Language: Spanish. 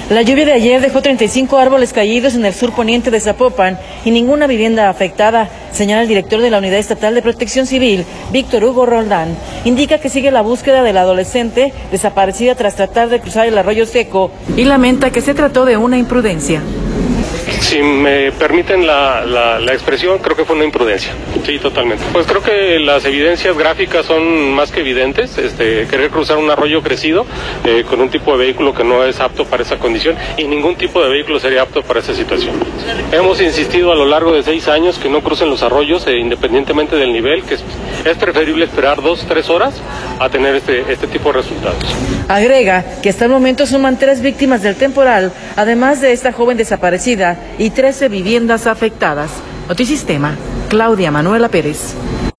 La lluvia de ayer dejó 35 árboles caídos en el sur poniente de Zapopan y ninguna vivienda afectada, señala el director de la Unidad Estatal de Protección Civil, Víctor Hugo Roldán. Indica que sigue la búsqueda de la adolescente desaparecida tras tratar de cruzar el arroyo seco y lamenta que se trató de una imprudencia. Si me permiten la expresión, creo que fue una imprudencia. Sí, totalmente. Pues creo que las evidencias gráficas son más que evidentes. Querer cruzar un arroyo crecido con un tipo de vehículo que no es apto para esa condición y ningún tipo de vehículo sería apto para esa situación. Hemos insistido a lo largo de 6 años que no crucen los arroyos independientemente del nivel, que es preferible esperar 2-3 horas a tener este tipo de resultados. Agrega que hasta el momento suman 3 víctimas del temporal, además de esta joven desaparecida, y 13 viviendas afectadas. Notisistema, Claudia Manuela Pérez.